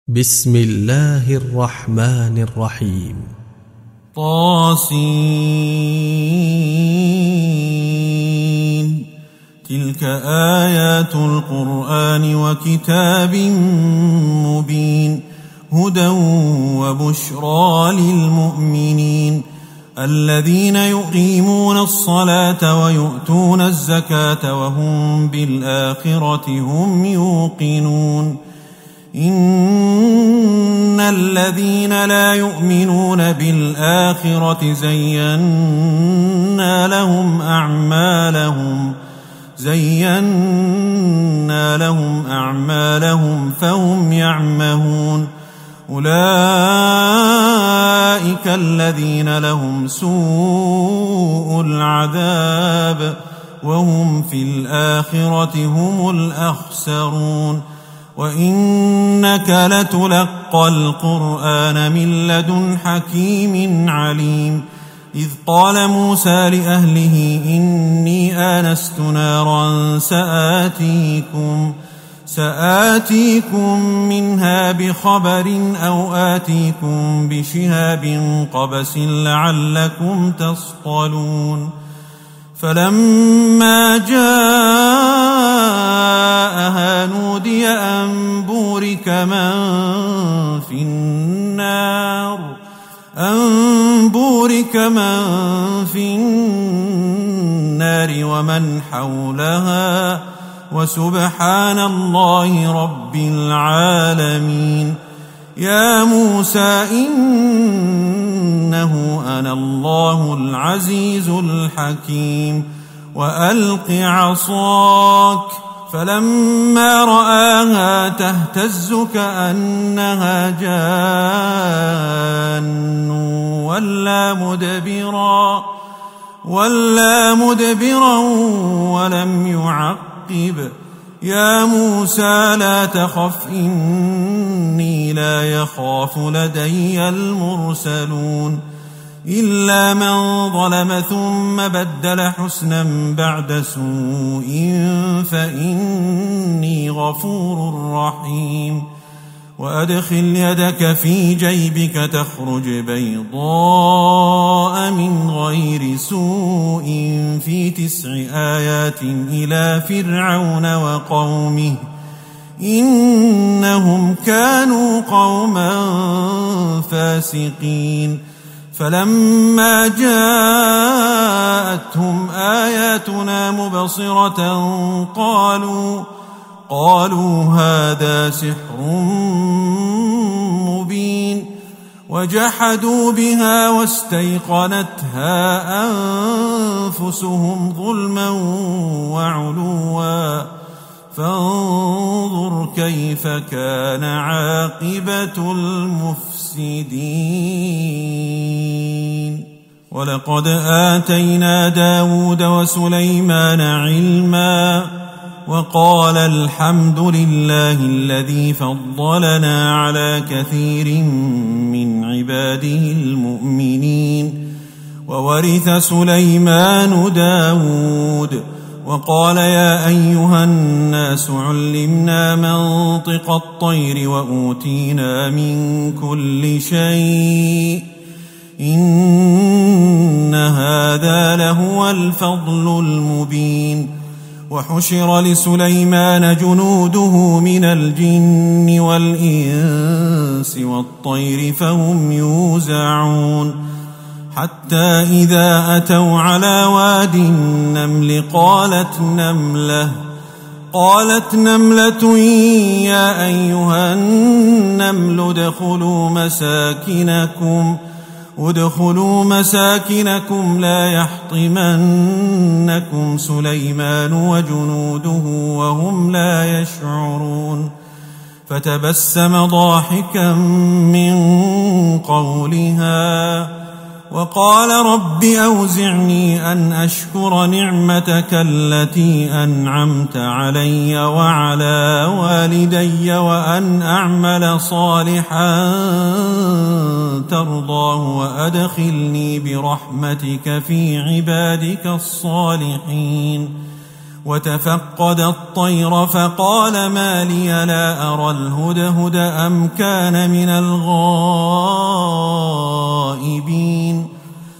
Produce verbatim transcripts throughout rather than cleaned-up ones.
بسم الله الرحمن الرحيم. طاسين. تلك آيات القرآن وكتاب مبين، هدى وبشرى للمؤمنين الذين يقيمون الصلاة ويؤتون الزكاة وهم بالآخرة هم يوقنون. إن الذين لا يؤمنون بالآخرة زينا لهم أعمالهم زينا لهم أعمالهم فهم يعمهون. أولئك الذين لهم سوء العذاب وهم في الآخرة هم الأخسرون. وإنك لتلقى القرآن من لدن حكيم عليم. إذ قال موسى لأهله إني آنست نارا سآتيكم سآتيكم منها بخبر أو آتيكم بشهاب قبس لعلكم تصطلون. فلما جاءها نودي أن بورك من في النار أن بورك من في النار ومن حولها وسبحان الله رب العالمين. يا موسى إنه أنا الله العزيز الحكيم. وألق عصاك. فلما رآها تهتز كأنها جان ولا مدبرا ولا مدبرا ولم يعقب. يا موسى لا تخف إني لا يخاف لدي المرسلون. إلا من ظلم ثم بدل حسنا بعد سوء فإني غفور رحيم. وأدخل يدك في جيبك تخرج بيضاء من غير سوء في تسع آيات إلى فرعون وقومه إنهم كانوا قوما فاسقين. فلما جاءتهم آياتنا مبصرة قالوا قالوا هذا سحر مبين. وجحدوا بها واستيقنتها أنفسهم ظلما وعلوا فانظر كيف كان عاقبة المفسدين. ولقد آتينا داود وسليمان علما وقال الحمد لله الذي فضلنا على كثير من عباده المؤمنين. وورث سليمان داود. وقال يا أيها الناس علمنا منطق الطير وأوتينا من كل شيء إن هذا لهو الفضل المبين. وحشر لسليمان جنوده من الجن والإنس والطير فهم يوزعون. حتى إذا أتوا على واد النمل قالت نملة قالت نملة يا أيها النمل ادخلوا مساكنكم ادخلوا مساكنكم لا يحطمنكم سليمان وجنوده وهم لا يشعرون. فتبسم ضاحكا من قولها وقال رب أوزعني أن أشكر نعمتك التي أنعمت علي وعلى والدي وأن أعمل صالحا ترضاه وأدخلني برحمتك في عبادك الصالحين. وتفقد الطير فقال ما لي لا أرى الهدهد أم كان من الغائبين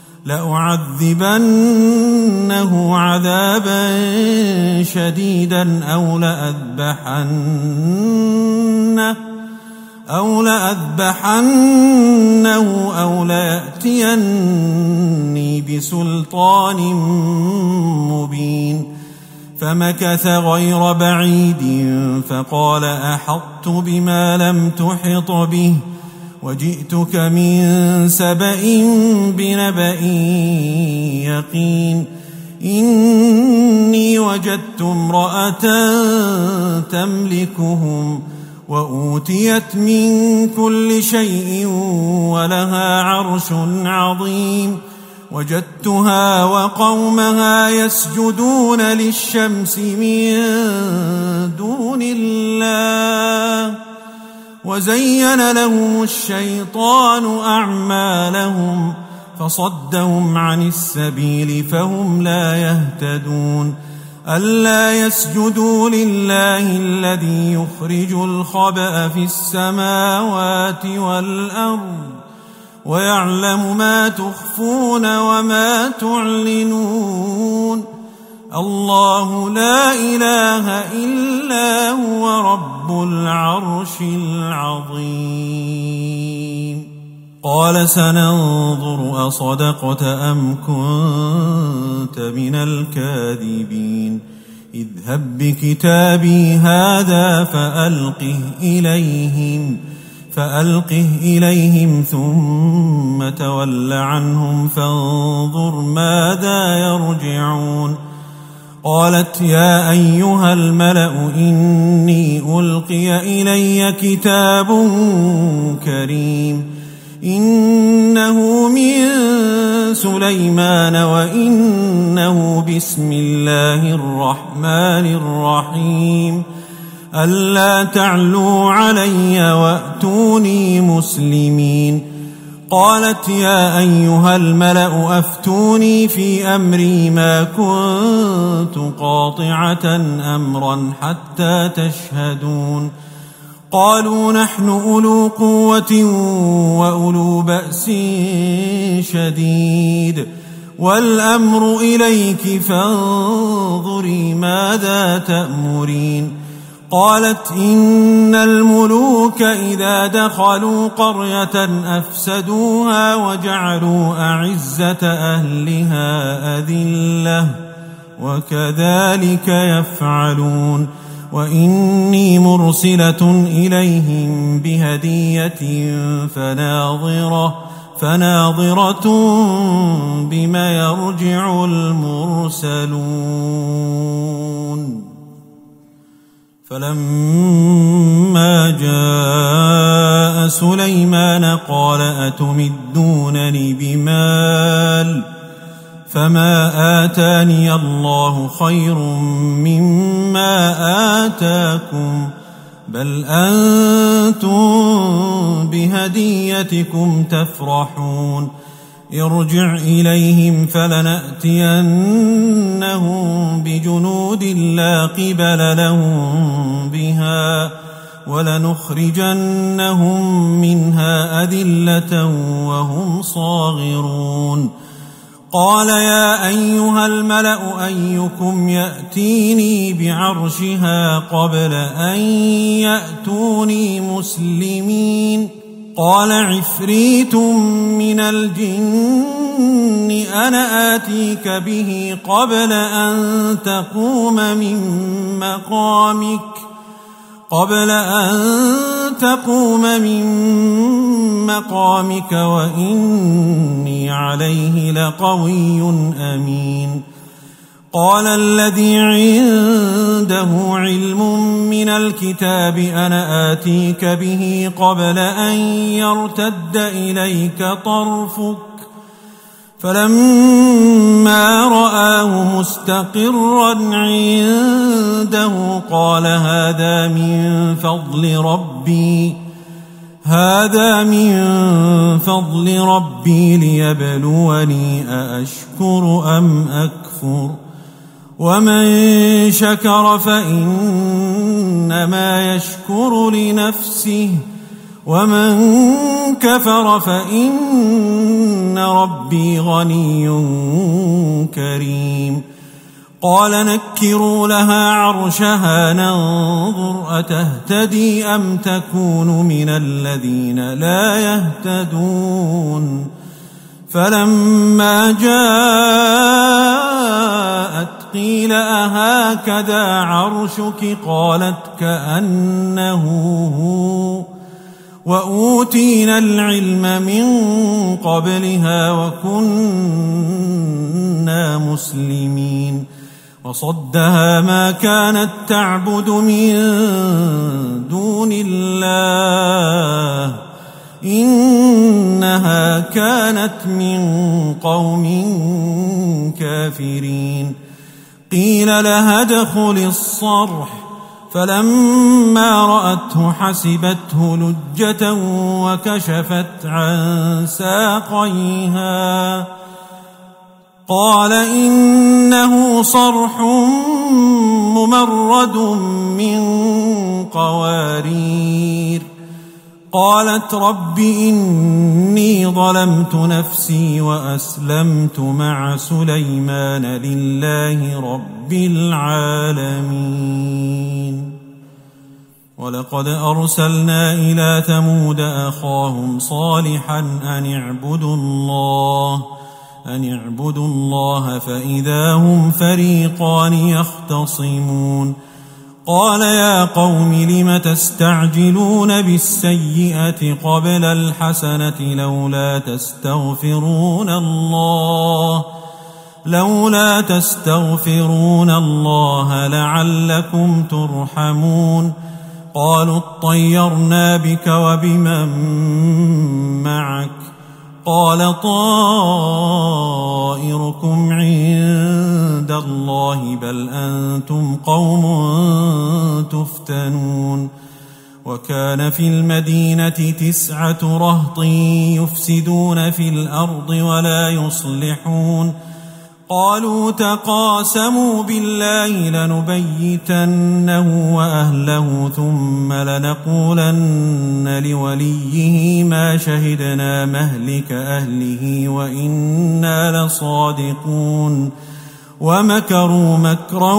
لأعذبنه عذابا شديدا أو لأذبحنه أو لأذبحنه أو ليأتيني بسلطان مبين فمكث غير بعيد فقال أحطت بما لم تحط به وجئتك من سبأ بنبأ يقين إني وجدت امرأة تملكهم وأوتيت من كل شيء ولها عرش عظيم وجدتها وقومها يسجدون للشمس من دون الله وزين لهم الشيطان أعمالهم فصدهم عن السبيل فهم لا يهتدون ألا يسجدوا لله الذي يخرج الخبأ في السماوات والأرض ويعلم ما تخفون وما تعلنون الله لا إله إلا هو رب العرش العظيم قال سننظر أصدقت أم كنت من الكاذبين اذهب بكتابي هذا فألقه إليهم فألقه إليهم ثم تول عنهم فانظر ماذا يرجعون قالت يا أيها الملأ إني ألقي إلي كتاب كريم إنه من سليمان وإنه بسم الله الرحمن الرحيم ألا تعلوا علي وأتوني مسلمين قالت يا أيها الملأ أفتوني في أمري ما كنت قاطعة أمرا حتى تشهدون قالوا نحن أولو قوة وأولو بأس شديد والأمر إليك فانظري ماذا تأمرين قالت إن الملوك إذا دخلوا قرية أفسدوها وجعلوا أعزة أهلها أذلة وكذلك يفعلون وإني مرسلة إليهم بهدية فناظرة فناظرة بما يرجع المرسلون فلما جاء سليمان قال أتمدونني بمال فما آتاني الله خير مما آتاكم بل أنتم بهديتكم تفرحون ارجع إليهم فلنأتينهم بجنود لا قبل لهم بها ولنخرجنهم منها أذلة وهم صاغرون قال يا أيها الملأ أيكم يأتيني بعرشها قبل أن يأتوني مسلمين قال عفريت من الجن أنا آتيك به قبل أن تقوم من مقامك قبل أن تقوم من مقامك وإني عليه لقوي أمين قال الذي عنده علم من الكتاب أنا آتيك به قبل أن يرتد إليك طرفك فلما رآه مستقرا عنده قال هذا من فضل ربي هذا من فضل ربي ليبلوني أأشكر أم أكفر ومن شكر فإنما يشكر لنفسه ومن كفر فإن ربي غني كريم قال نكروا لها عرشها ننظر أتهتدي أم تكون من الذين لا يهتدون فلما جاءت قيل أهكذا عرشك قالت كأنه هو وأوتينا العلم من قبلها وكنا مسلمين وصدها ما كانت تعبد من دون الله إنها كانت من قوم كافرين قيل لها ادخل الصرح فلما رأته حسبته لجة وكشفت عن ساقيها قال إنه صرح ممرد من قوارير قالت رب إني ظلمت نفسي وأسلمت مع سليمان لله رب العالمين ولقد أرسلنا إلى ثمود أخاهم صالحا أن اعبدوا الله أن اعبدوا الله فإذا هم فريقان يختصمون قال يا قوم لم تستعجلون بالسيئة قبل الحسنة لولا تستغفرون الله لولا تستغفرون الله لعلكم ترحمون قالوا اطيرنا بك وبمن معك قال طائركم عند الله بل أنتم قوم تفتنون وكان في المدينة تسعة رهط يفسدون في الأرض ولا يصلحون قالوا تقاسموا بالله لنبيتنه وأهله ثم لنقولن لوليه ما شهدنا مهلك أهله وإنا لصادقون ومكروا مكرا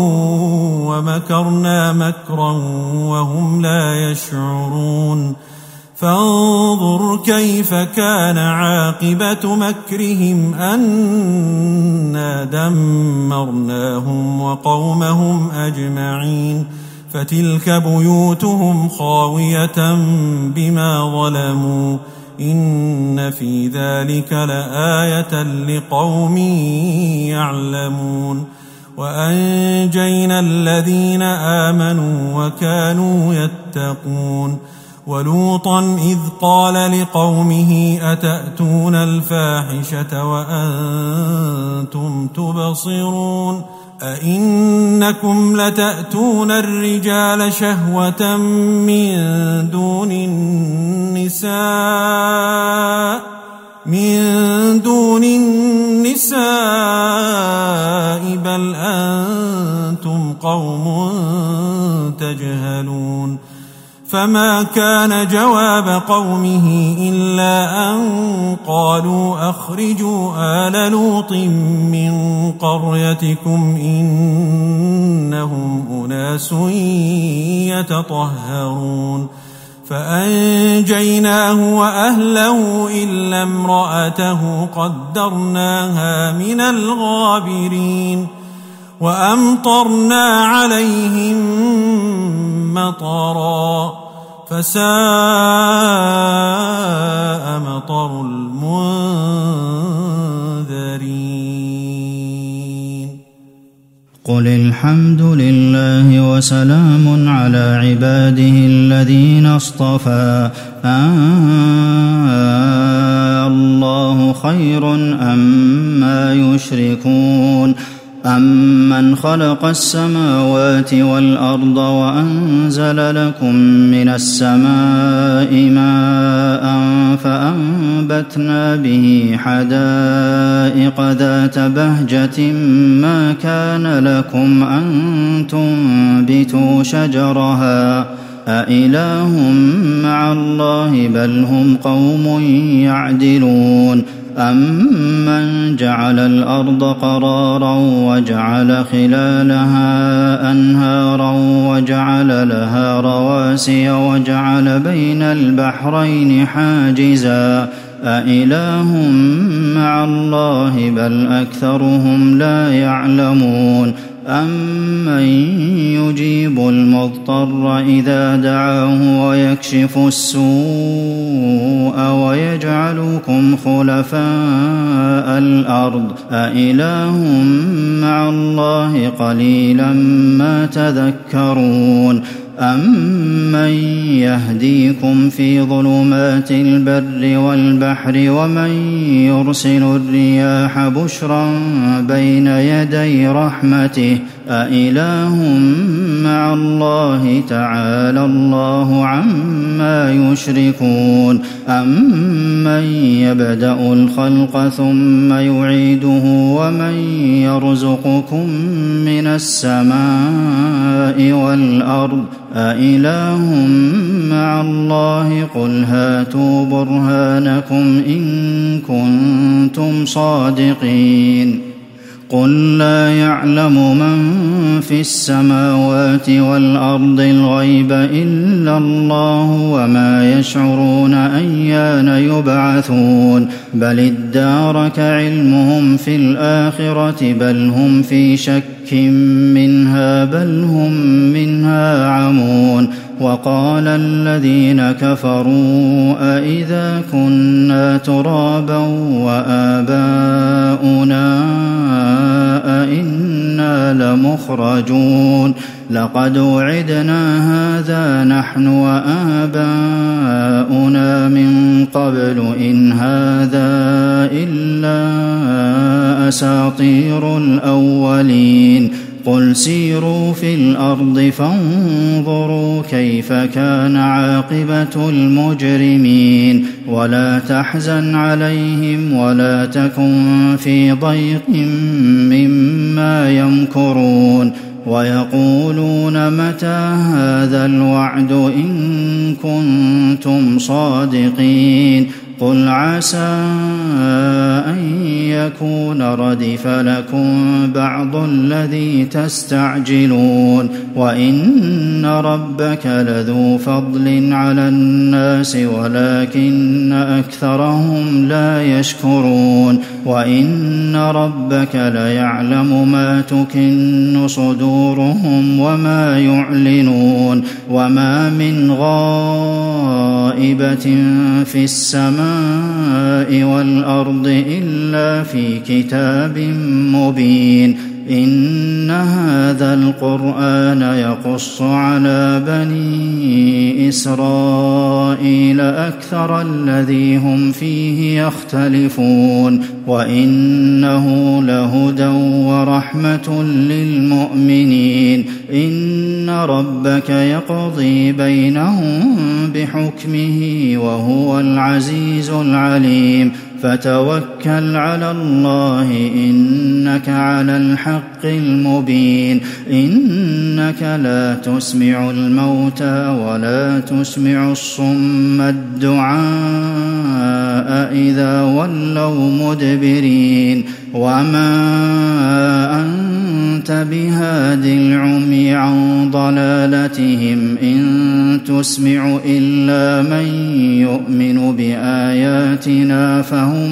ومكرنا مكرا وهم لا يشعرون فانظر كيف كان عاقبة مكرهم أنا دمرناهم وقومهم أجمعين فتلك بيوتهم خاوية بما ظلموا إن في ذلك لآية لقوم يعلمون وأنجينا الذين آمنوا وكانوا يتقون ولوطا إذ قال لقومه أتأتون الفاحشة وأنتم تبصرون أئنكم لتأتون الرجال شهوة من دون النساء من دون النساء بل أنتم قوم تجهلون فما كان جواب قومه إلا أن قالوا أخرجوا آل لوط من قريتكم إنهم أناس يتطهرون فأنجيناه وأهله إلا امرأته قدرناها من الغابرين وأمطرنا عليهم مطرا فساء مطر المنذرين قل الحمد لله وسلام على عباده الذين اصطفى الله خير أما يشركون أمن خلق السماوات والأرض وأنزل لكم من السماء ماء فأنبتنا به حدائق ذات بهجة ما كان لكم أن تنبتوا شجرها أإله مع الله بل هم قوم يعدلون أمن جعل الأرض قرارا وجعل خلالها أنهارا وجعل لها رواسي وجعل بين البحرين حاجزا أإله مع الله بل أكثرهم لا يعلمون أمن يجيب المضطر إذا دعاه ويكشف السوء ويجعلكم خلفاء الأرض أإله مع الله قليلا ما تذكرون أمن يهديكم في ظلمات البر والبحر ومن يرسل الرياح بشرا بين يدي رحمته أإله مع الله تعالى الله عما يشركون أمن يبدأ الخلق ثم يعيده ومن يرزقكم من السماء والأرض أإله مع الله قل هاتوا برهانكم إن كنتم صادقين قل لا يعلم من في السماوات والأرض الغيب إلا الله وما يشعرون أيان يبعثون بل ادارك علمهم في الآخرة بل هم في شك منها بل هم منها عمون وقال الذين كفروا أإذا كنا ترابا وآباؤنا أئنا لمخرجون لقد وعدنا هذا نحن وآباؤنا من قبل إن هذا إلا أساطير الأولين قل سيروا في الأرض فانظروا كيف كان عاقبة المجرمين ولا تحزن عليهم ولا تكن في ضيق مما يمكرون ويقولون متى هذا الوعد إن كنتم صادقين قل عسى أن يكون ردف لكم بعض الذي تستعجلون وإن ربك لذو فضل على الناس ولكن أكثرهم لا يشكرون وإن ربك ليعلم ما تكن صدورهم وما يعلنون وما من غائبة في السماء والأرض إلا في كتاب مبين إن هذا القرآن يقص على بني إسرائيل أكثر الذي هم فيه يختلفون وإنه لهدى ورحمة للمؤمنين إن ربك يقضي بينهم بحكمه وهو العزيز العليم فتوكل على الله إنك على الحق المبين إنك لا تسمع الموتى ولا تسمع الصم الدعاء إذا ولوا مدبرين وما أنت بهاد العمي عن ضلالتهم إن تسمع إلا من يؤمن بآياتنا فهم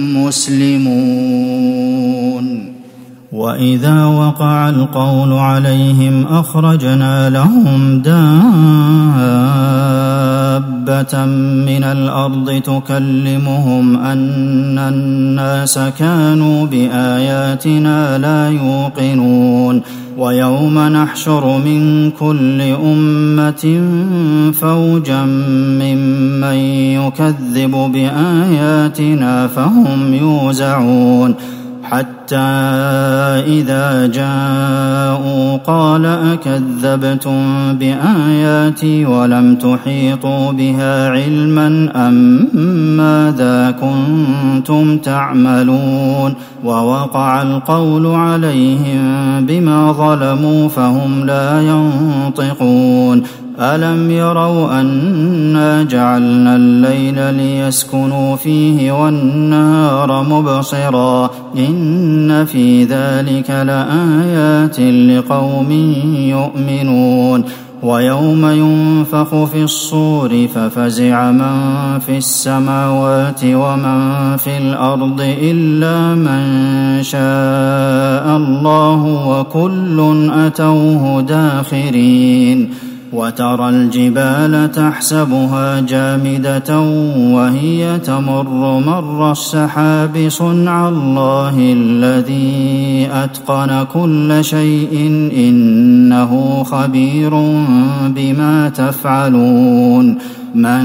مسلمون وإذا وقع القول عليهم أخرجنا لهم دابة من الأرض تكلمهم أن الناس كانوا بآياتنا لا يوقنون ويوم نحشر من كل أمة فوجا ممن يكذب بآياتنا فهم يوزعون حتى إذا جاءوا قال أكذبتم بآياتي ولم تحيطوا بها علما أم ماذا كنتم تعملون ووقع القول عليهم بما ظلموا فهم لا ينطقون ألم يروا أنا جعلنا الليل ليسكنوا فيه والنهار مبصرا إن في ذلك لآيات لقوم يؤمنون ويوم ينفخ في الصور ففزع من في السماوات ومن في الأرض إلا من شاء الله وكل أتوه داخرين وترى الجبال تحسبها جامدة وهي تمر مر السحاب صنع الله الذي أتقن كل شيء إنه خبير بما تفعلون من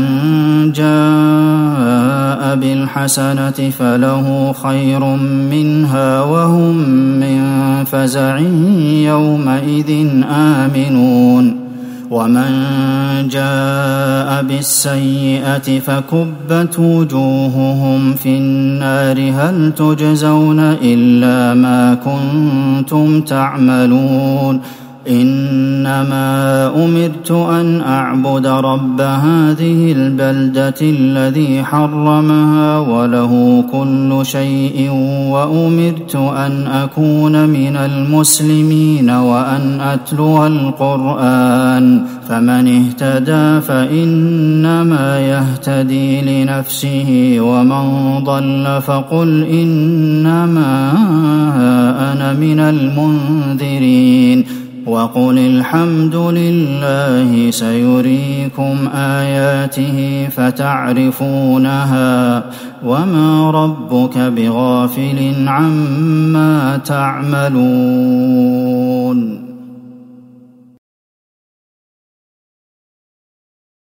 جاء بالحسنة فله خير منها وهم من فزع يومئذ آمنون ومن جاء بالسيئة فكبت وجوههم في النار هل تجزون إلا ما كنتم تعملون إنما أمرت أن أعبد رب هذه البلدة الذي حرمها وله كل شيء وأمرت أن أكون من المسلمين وأن أتلو القرآن فمن اهتدى فإنما يهتدي لنفسه ومن ضل فقل إنما أنا من المنذرين وقل الحمد لله سيريكم آياته فتعرفونها وما ربك بغافل عما تعملون.